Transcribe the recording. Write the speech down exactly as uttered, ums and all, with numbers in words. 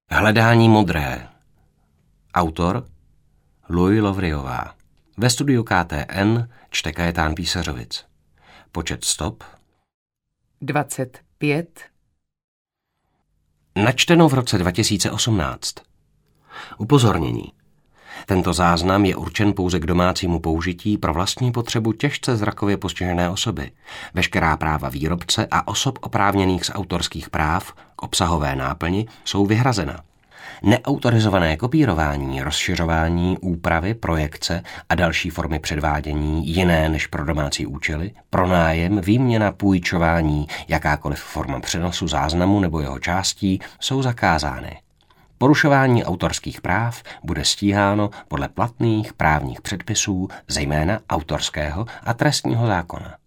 Hledání modré. Autor Louis Lovriová. Ve studiu K T N čte Kajetán Písařovic. Počet stop dvacet pět. Načteno v roce dva tisíce osmnáct. Upozornění. Tento záznam je určen pouze k domácímu použití pro vlastní potřebu těžce zrakově postižené osoby. Veškerá práva výrobce a osob oprávněných z autorských práv k obsahové náplni jsou vyhrazena. Neautorizované kopírování, rozšiřování, úpravy, projekce a další formy předvádění jiné než pro domácí účely, pronájem, výměna, půjčování, jakákoliv forma přenosu záznamu nebo jeho částí jsou zakázány. Porušování autorských práv bude stíháno podle platných právních předpisů, zejména autorského a trestního zákona.